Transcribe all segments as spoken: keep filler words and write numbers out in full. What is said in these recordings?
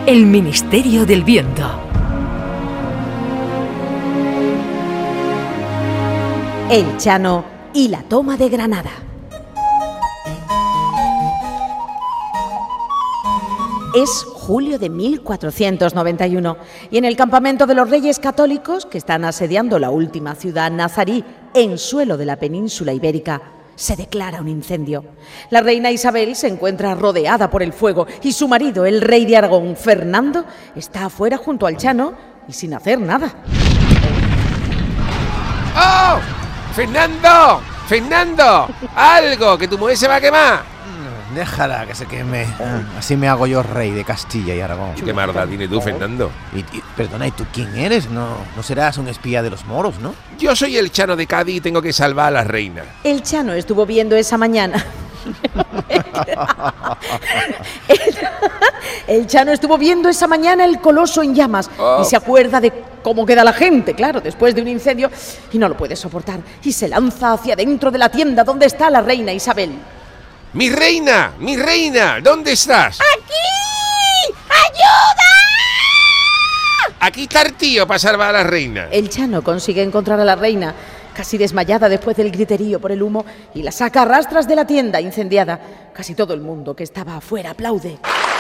El Ministerio del Viento. El Chano y la toma de Granada. Es julio de mil cuatrocientos noventa y uno y en el campamento de los Reyes Católicos, que están asediando la última ciudad nazarí en suelo de la península ibérica, se declara un incendio. La reina Isabel se encuentra rodeada por el fuego y su marido, el rey de Aragón, Fernando, está afuera junto al Chano y sin hacer nada. ¡Oh! ¡Fernando! ¡Fernando! ¡Algo! ¡Que tu mujer se va a quemar! Déjala que se queme. Así me hago yo rey de Castilla y Aragón. ¿Qué maldad tienes tú, Fernando? Y, y, perdona, ¿y tú quién eres? No, no serás un espía de los moros, ¿no? Yo soy el Chano de Cádiz y tengo que salvar a la reina. El Chano estuvo viendo esa mañana. el, el Chano estuvo viendo esa mañana el coloso en llamas oh. y se acuerda de cómo queda la gente, claro, después de un incendio, y no lo puede soportar. Y se lanza hacia dentro de la tienda donde está la reina Isabel. ¡Mi reina! ¡Mi reina! ¿Dónde estás? ¡Aquí! ¡Ayuda! Aquí está el tío para salvar a la reina. El Chano consigue encontrar a la reina, casi desmayada después del griterío por el humo, y la saca a rastras de la tienda incendiada. Casi todo el mundo que estaba afuera aplaude.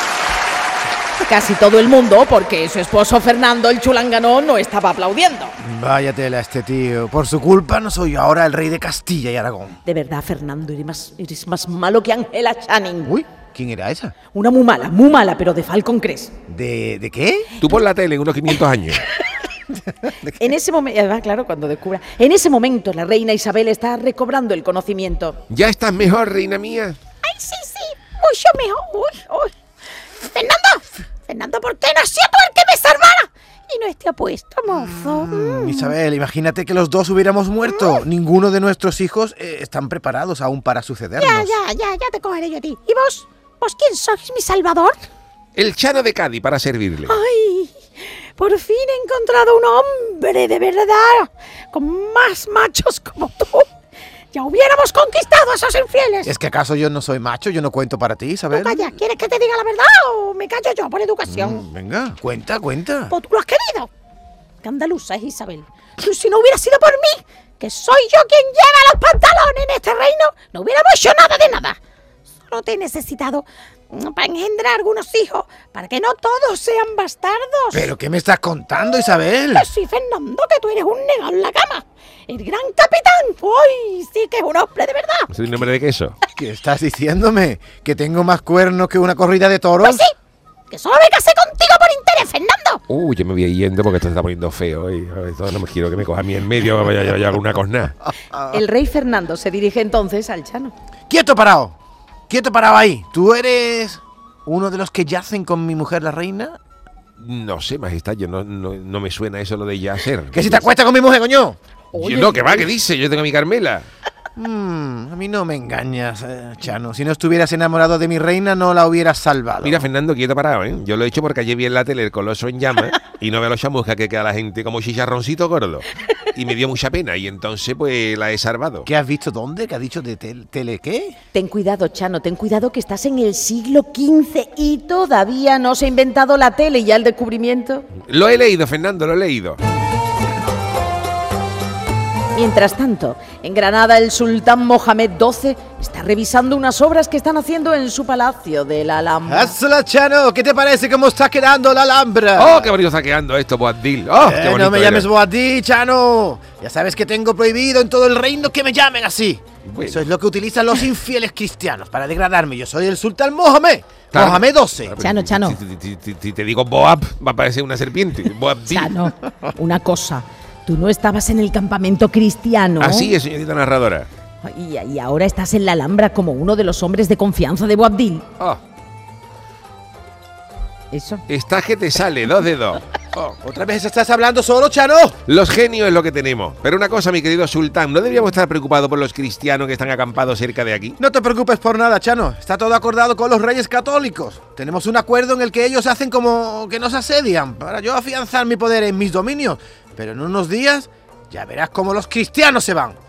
Casi todo el mundo, porque su esposo Fernando, el chulanganón, no estaba aplaudiendo. Vaya tela este tío. Por su culpa no soy yo ahora el rey de Castilla y Aragón. De verdad, Fernando, eres más, eres más malo que Angela Channing. Uy, ¿quién era esa? Una muy mala, muy mala, pero de Falcon Crest. ¿De, de qué? Tú por la tele en unos quinientos años. En ese momento, además, claro, cuando descubra. En ese momento, la reina Isabel está recobrando el conocimiento. ¿Ya estás mejor, reina mía? Ay, sí, sí, mucho mejor. Uy, uy. Fernando, Fernando, ¿por qué no ha sido tú el que me salvara? Y no esté apuesto, mozo. Mm, Isabel, imagínate que los dos hubiéramos muerto. Mm. Ninguno de nuestros hijos eh, están preparados aún para sucedernos. Ya, ya, ya, ya te cogeré yo a ti. ¿Y vos? ¿Vos quién sois, mi salvador? El Chano de Cádiz, para servirle. Ay, por fin he encontrado un hombre de verdad, con más machos como tú. Ya hubiéramos conquistado a esos infieles. ¿Es que acaso yo no soy macho? Yo no cuento para ti, Isabel. No, calla, ¿quieres que te diga la verdad o me callo yo por educación? Mm, venga, cuenta, cuenta. Pues tú lo has querido. Qué andaluza es Isabel. Y si no hubiera sido por mí, que soy yo quien lleva los pantalones en este reino, no hubiéramos hecho nada de nada. Solo te he necesitado para engendrar algunos hijos, para que no todos sean bastardos. ¿Pero qué me estás contando, Isabel? Que sí, Fernando, que tú eres un negado en la cama. El gran capitán. ¡Uy! Sí que es un hombre de verdad. ¿Es un nombre de queso? ¿Qué estás diciéndome? ¿Que tengo más cuernos que una corrida de toros? Pues sí, que solo me casé contigo por interés, Fernando. Uy, yo me voy yendo porque esto se está poniendo feo. Y esto no me quiero que me coja a mí en medio, vaya a llevar una cosna. El rey Fernando se dirige entonces al Chano. ¡Quieto parado! ¡Quieto parado ahí! ¿Tú eres uno de los que yacen con mi mujer, la reina? No sé, majestad, yo no, no, no me suena eso lo de yacer. ¿Que si te acuestas con mi mujer, coño? Oye, no, que va, ¿qué dice? Yo tengo a mi Carmela. Mm, a mí no me engañas, eh, Chano. Si no estuvieras enamorado de mi reina, no la hubieras salvado. Mira, Fernando, quieto parado, ¿eh? Yo lo he hecho porque ayer vi en la tele el coloso en llamas y no veo a los chamuscas que queda la gente como chicharroncito gordo. Y me dio mucha pena y entonces pues la he salvado. ¿Qué has visto dónde? ¿Qué has dicho de tel tele qué? Ten cuidado, Chano, ten cuidado que estás en el siglo quince y todavía no se ha inventado la tele y ya el descubrimiento. Lo he leído, Fernando, lo he leído. Mientras tanto, en Granada el sultán Mohamed doce está revisando unas obras que están haciendo en su palacio de la Alhambra. ¡Hazla, Chano! ¿Qué te parece cómo está quedando la Alhambra? ¡Oh, qué bonito está quedando esto, Boabdil! ¡Oh, eh, qué bonito! No me era. llames Boabdil, Chano. Ya sabes que tengo prohibido en todo el reino que me llamen así. Bueno. Eso es lo que utilizan los infieles cristianos para degradarme. Yo soy el sultán Mohamed. Claro. Mohamed doce. Claro, Chano, Chano. Si, si, si, si te digo Boab, va a parecer una serpiente. Boabdil. Chano, una cosa. Tú no estabas en el campamento cristiano. Así es, señorita narradora. Y, y ahora estás en la Alhambra como uno de los hombres de confianza de Boabdil. Oh. Eso. Estás que te sale, dos de dos. Oh, ¿otra vez estás hablando solo, Chano? Los genios es lo que tenemos. Pero una cosa, mi querido sultán, ¿no deberíamos estar preocupados por los cristianos que están acampados cerca de aquí? No te preocupes por nada, Chano. Está todo acordado con los reyes católicos. Tenemos un acuerdo en el que ellos hacen como que nos asedian para yo afianzar mi poder en mis dominios. Pero en unos días ya verás cómo los cristianos se van.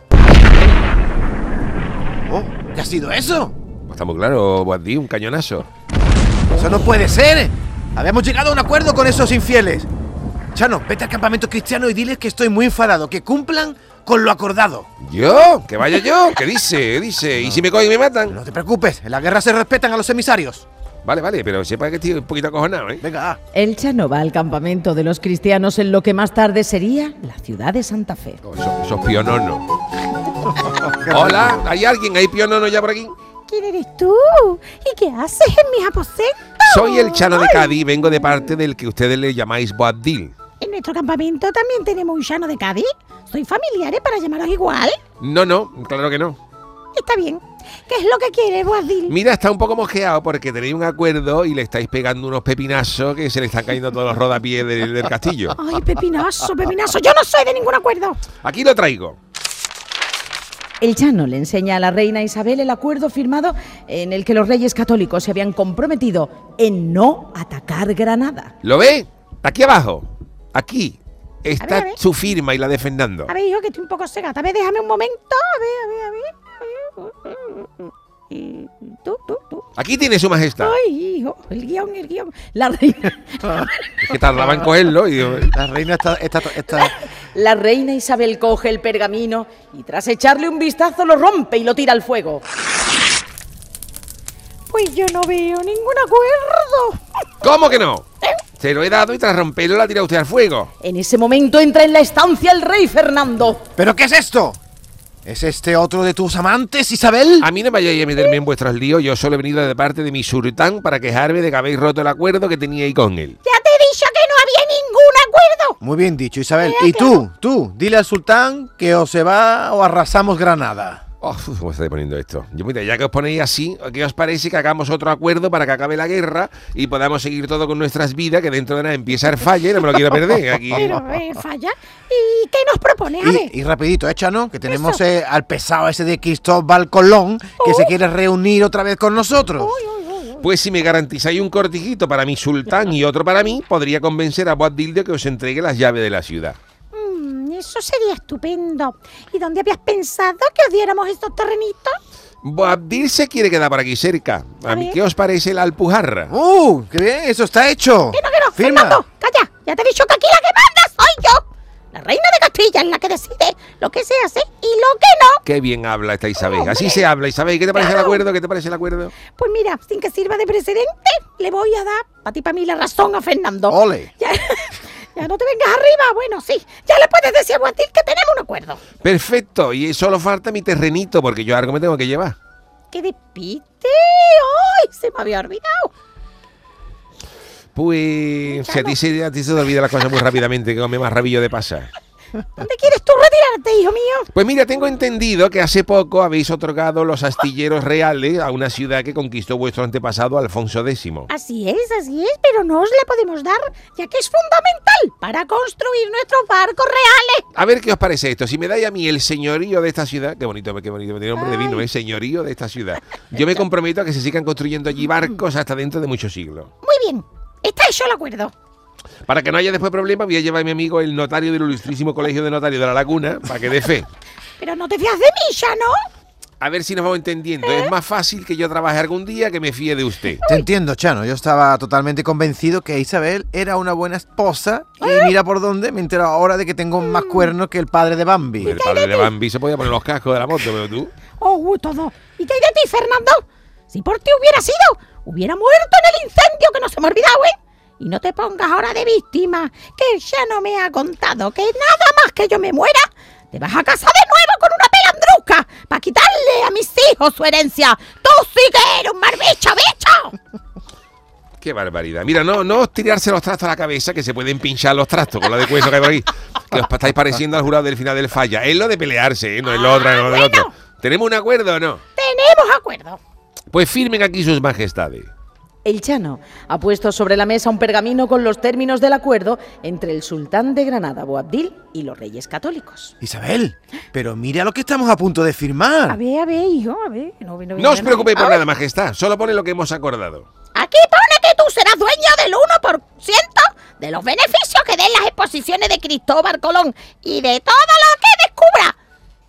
Oh, ¿qué ha sido eso? Pues está muy claro, Boabdil, un cañonazo. Eso no puede ser. Habíamos llegado a un acuerdo con esos infieles. Chano, vete al campamento cristiano y diles que estoy muy enfadado, que cumplan con lo acordado. ¿Yo? ¿Que vaya yo? ¿Qué dice? ¿Qué dice? ¿Y si me cogen y me matan? No te preocupes, en la guerra se respetan a los emisarios. Vale, vale, pero sepa que estoy un poquito acojonado, ¿eh? Venga. El Chano va al campamento de los cristianos en lo que más tarde sería la ciudad de Santa Fe. Oh, esos, esos piononos. Hola, ¿hay alguien? ¿Hay piononos ya por aquí? ¿Quién eres tú? ¿Y qué haces en mis aposentos? Soy el Chano de Ay, Cádiz y vengo de parte del que ustedes le llamáis Boabdil. En nuestro campamento también tenemos un llano de Cádiz. ¿Soy familiares para llamaros igual? No, no, claro que no. Está bien. ¿Qué es lo que quieres, Boabdil? Mira, está un poco mosqueado porque tenéis un acuerdo y le estáis pegando unos pepinazos que se le están cayendo todos los rodapiés del, del castillo. Ay, pepinazo, pepinazo. Yo no soy de ningún acuerdo. Aquí lo traigo. El Chano le enseña a la reina Isabel el acuerdo firmado en el que los reyes católicos se habían comprometido en no atacar Granada. ¿Lo ve? Aquí abajo. Aquí. Está A ver, a ver. su firma y la de Fernando. A ver, hijo, que estoy un poco cegata. A ver, déjame un momento. A ver, a ver, a ver. A ver. Y tú, tú, tú. Aquí tiene su majestad. Ay, hijo, el guión, el guión. La reina. Es que tardaba en cogerlo y digo, La reina está... está, está... La reina Isabel coge el pergamino y tras echarle un vistazo lo rompe y lo tira al fuego. Pues yo no veo ningún acuerdo. ¿cómo que no? Se lo he dado y tras romperlo la tira usted al fuego. En ese momento entra en la estancia el rey Fernando. ¿Pero qué es esto? ¿Es este otro de tus amantes, Isabel? A mí no me vayáis a meterme en vuestros líos. Yo solo he venido de parte de mi sultán para quejarme de que habéis roto el acuerdo que teníais con él. Ya te he dicho que no había ningún acuerdo. Muy bien dicho, Isabel. Eh, Y tú, tú, dile al sultán que o se va o arrasamos Granada. Oh, ¿cómo estáis poniendo esto? Yo, mira, ya que os ponéis así, ¿qué os parece que hagamos otro acuerdo para que acabe la guerra y podamos seguir todo con nuestras vidas, que dentro de nada empieza el falla y no me lo quiero perder? Aquí. Pero, eh, falla. ¿Y qué nos propone? A ver. Y, y rapidito, ¿eh, Chano? Que tenemos eh, al pesado ese de Cristóbal Colón que se quiere reunir otra vez con nosotros. Pues si me garantizáis un cortijito para mi sultán y otro para mí, podría convencer a Boabdil de que os entregue las llaves de la ciudad. Mm, eso sería estupendo. ¿Y dónde habías pensado que os diéramos estos terrenitos? Boabdil se quiere quedar por aquí cerca. ¿A A mí ver. qué os parece la Alpujarra? ¡Uh! ¡Qué bien! ¡Eso está hecho! Que no, que no, Firma. Fernando, calla. Ya te he dicho que aquí la que manda soy yo. La reina de Castilla es la que decide lo que se hace y lo que no. Qué bien habla esta Isabel. Así se habla, Isabel. ¿Qué te parece el Claro. acuerdo? ¿Qué te parece el acuerdo? Pues mira, sin que sirva de precedente, le voy a dar, para ti y para mí, la razón a Fernando. ¡Ole! Ya, ya no te vengas arriba. Bueno, sí, ya le puedes decir a Boabdil que tenemos un acuerdo. Perfecto. Y solo falta mi terrenito, porque yo algo me tengo que llevar. ¡Qué despiste! ¡Ay! Se me había olvidado. Pues si a ti, se, a ti se te olvida las cosas muy rápidamente, que come más rabillo de pasar. ¿Dónde quieres tú retirarte, hijo mío? Pues mira, tengo entendido que hace poco habéis otorgado los astilleros reales a una ciudad que conquistó vuestro antepasado Alfonso décimo. Así es, así es, pero no os le podemos dar, ya que es fundamental para construir nuestros barcos reales. A ver qué os parece esto. Si me dais a mí el señorío de esta ciudad, qué bonito, qué bonito, tiene nombre de vino, Ay. el señorío de esta ciudad. Yo me comprometo a que se sigan construyendo allí barcos hasta dentro de muchos siglos. Muy bien, está hecho el acuerdo. Para que no haya después problema, voy a llevar a mi amigo el notario del ilustrísimo Colegio de Notarios de La Laguna, para que dé fe. Pero no te fías de mí, ya, ¿no? A ver si nos vamos entendiendo. Es más fácil que yo trabaje algún día que me fíe de usted. Te entiendo, Chano. Yo estaba totalmente convencido que Isabel era una buena esposa. Y mira por dónde me entero ahora de que tengo más cuernos que el padre de Bambi. El padre de Bambi se podía poner los cascos de la moto, pero tú... Oh, uh, todo. ¿Y qué hay de ti, Fernando? Si por ti hubiera sido, hubiera muerto en el incendio, que no se me ha olvidado, ¿eh? Y no te pongas ahora de víctima, que ya no me ha contado que nada más que yo me muera, te vas a casar de nuevo con una pelandruca para quitarle a mis hijos su herencia. Tú sí que eres un marbicho, bicho. Qué barbaridad. Mira, no, no os tirarse los trastos a la cabeza, que se pueden pinchar los trastos con la de hueso que hay por ahí. Que os estáis pareciendo al jurado del final del falla. Es lo de pelearse, ¿eh? No es lo otro, no es lo del otro. ¿Tenemos un acuerdo o no? Tenemos acuerdo. Pues firmen aquí sus majestades. El Chano ha puesto sobre la mesa un pergamino con los términos del acuerdo entre el sultán de Granada, Boabdil, y los reyes católicos. Isabel, pero mira lo que estamos a punto de A firmar. ver, a ver, hijo, a ver. No, no, No os preocupéis por A nada, ver, majestad. Solo pone lo que hemos acordado. Aquí pone que tú serás dueño del uno por ciento de los beneficios que den las exposiciones de Cristóbal Colón y de todo lo que descubra.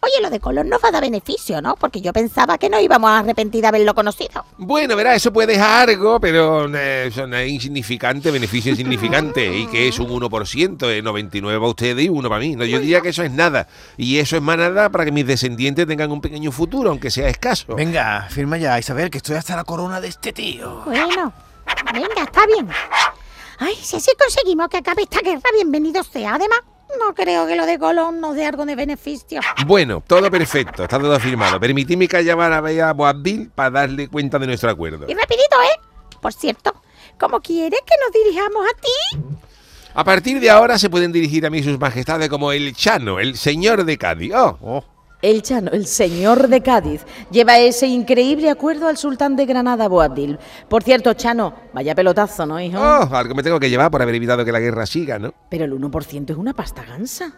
Oye, lo de Colón nos va a dar beneficio, ¿no? Porque yo pensaba que no íbamos a arrepentir de haberlo conocido. Bueno, verá, eso puede dejar algo, pero eh, son eh, insignificante, beneficio insignificante, y que es un uno por ciento, eh, noventa y nueve para ustedes y uno para mí. No, yo diría que eso es nada, y eso es más nada para que mis descendientes tengan un pequeño futuro, aunque sea escaso. Venga, firma ya, Isabel, que estoy hasta la corona de este tío. Bueno, venga, está bien. Ay, si así conseguimos que acabe esta guerra, bienvenido sea. Además, no creo que lo de Colón nos dé algo de beneficio. Bueno, todo perfecto, está todo firmado. Permitidme que llamara a Boabdil para darle cuenta de nuestro acuerdo. Y rapidito, ¿eh? Por cierto, ¿cómo quieres que nos dirijamos a ti? A partir de ahora se pueden dirigir a mí sus majestades como el Chano, el señor de Cádiz. Oh. Oh. El Chano, el señor de Cádiz, lleva ese increíble acuerdo al sultán de Granada, Boabdil. Por cierto, Chano, vaya pelotazo, ¿no, hijo? Oh, algo me tengo que llevar por haber evitado que la guerra siga, ¿no? Pero el uno por ciento es una pasta gansa.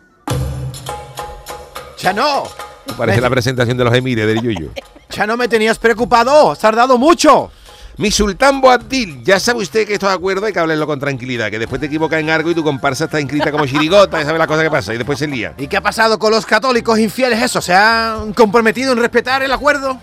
¡Chano! Parece la presentación de los emires del Yuyu. ¡Chano, me tenías preocupado! ¡Has tardado mucho! Mi sultán Boabdil, ya sabe usted que estos acuerdos hay que hablarlo con tranquilidad, que después te equivocas en algo y tu comparsa está inscrita como chirigota, y sabe la cosa que pasa, y después se lía. ¿Y qué ha pasado con los católicos infieles eso? ¿Se han comprometido en respetar el acuerdo?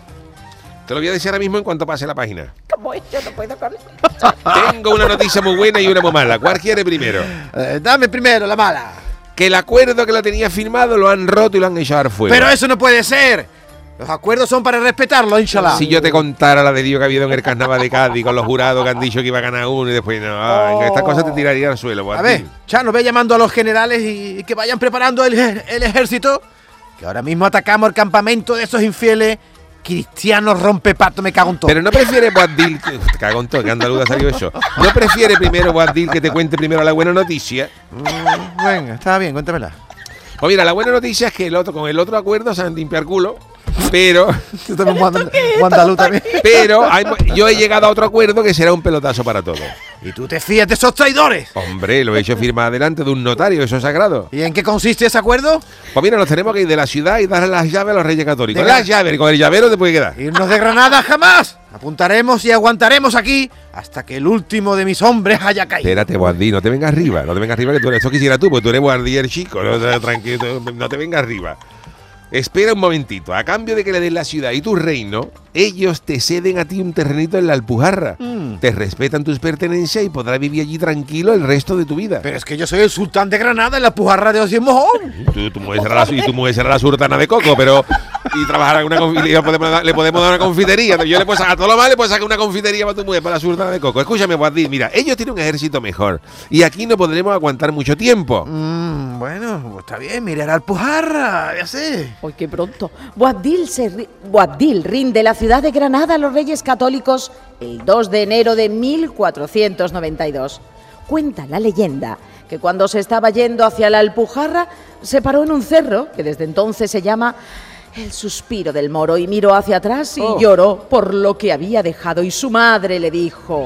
Te lo voy a decir ahora mismo en cuanto pase la página. ¿Cómo es? Yo no puedo con él. Tengo una noticia muy buena y una muy mala. ¿Cuál quiere primero? Eh, dame primero la mala. Que el acuerdo que lo tenía firmado lo han roto y lo han echado al fuego. ¡Pero eso no puede ser! Los acuerdos son para respetarlo, inshallah. Si yo te contara la de Dios que ha habido en el carnaval de Cádiz con los jurados que han dicho que iba a ganar uno y después no, ay, Oh. estas cosas te tiraría al suelo. A Boabdil. ver, Chano, ve llamando a los generales y que vayan preparando el, el ejército. Que ahora mismo atacamos el campamento de esos infieles cristianos rompepato, me cago en todo. Pero no prefiere Boabdil, que, te cago en todo, que andaluz ha salido eso. No prefiere primero Boabdil que te cuente primero la buena noticia. Mm, venga, está bien, cuéntamela. Pues mira, la buena noticia es que el otro, con el otro acuerdo se han de limpiar culo, pero, Tú también, Juan- Juan Andaluz también. pero hay- yo he llegado a otro acuerdo que será un pelotazo para todos. ¿Y tú te fías de esos traidores? Hombre, lo he hecho firmar delante de un notario, eso es sagrado. ¿Y en qué consiste ese acuerdo? Pues mira, nos tenemos que ir de la ciudad y darle las llaves a los reyes católicos. De Las Gra- llaves, con el llavero te puede quedar. Irnos de Granada jamás. Apuntaremos y aguantaremos aquí hasta que el último de mis hombres haya caído. Espérate, Boabdil, no te vengas arriba, no te vengas arriba, que tú eres, esto quisiera tú, porque tú eres Boabdil chico, no, tranquilo, no te vengas arriba. Espera un momentito, a cambio de que le des la ciudad y tu reino, ellos te ceden a ti un terrenito en la Alpujarra. Mm. Te respetan tus pertenencias y podrás vivir allí tranquilo el resto de tu vida. Pero es que yo soy el sultán de Granada en la pujarra de Osiel Mojón. Tú, tu mujer será la, y tu mujer será la sultana de coco, pero y trabajar en una confitería, le podemos dar, le podemos dar una confitería. Yo le puedo sacar todo lo mal, le puedo sacar una confitería para tu mujer, para la sultana de coco. Escúchame, Boabdil, mira, ellos tienen un ejército mejor y aquí no podremos aguantar mucho tiempo. Mm, bueno, pues está bien, mirar al Alpujarra, ya sé. Hoy qué pronto. Boabdil, se ri- Boabdil rinde la ciudad de Granada a los Reyes Católicos el dos de enero de mil cuatrocientos noventa y dos. Cuenta la leyenda que cuando se estaba yendo hacia la Alpujarra se paró en un cerro que desde entonces se llama el Suspiro del Moro y miró hacia atrás y Oh. lloró por lo que había dejado y su madre le dijo: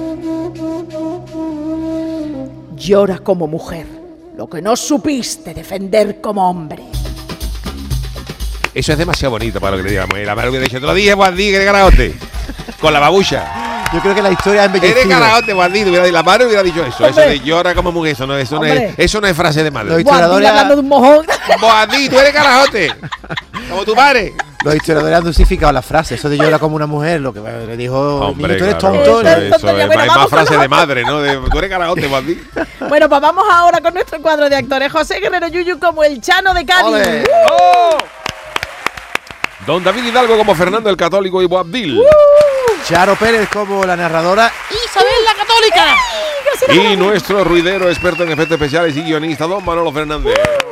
llora como mujer, lo que no supiste defender como hombre. Eso es demasiado bonito para lo que le digamos. La madre hubiera dicho, te lo dije, Boabdil, que eres carajote. Con la babucha. Yo creo que la historia ha Eres embellecido. carajote, Boabdil. Hubiera, la madre hubiera dicho eso. Eso Hombre. de llora como mujer. Eso no, eso no, es, Hombre. eso no es frase de madre. Lo he Boabdil historiadores- hablando de un mojón. Boabdil, tú eres carajote. Como tu padre. Los historiadores han dosificado la frase. Eso de llora como una mujer, lo que le dijo, Hombre, niño, tú eres claro, tonto. eso, Eres eso tonto, ya, es, bueno, es vamos más con frase los de madre, ¿no? De, tú eres carajote, Boabdil. Bueno, pues vamos ahora con nuestro cuadro de actores. José Guerrero Yuyu como el Chano de Cádiz. Ole. ¡Oh! Don David Hidalgo como Fernando el Católico y Boabdil. Charo Pérez como la narradora. ¡Isabel la Católica! Y nuestro ruidero experto en efectos especiales y guionista, don Manolo Fernández.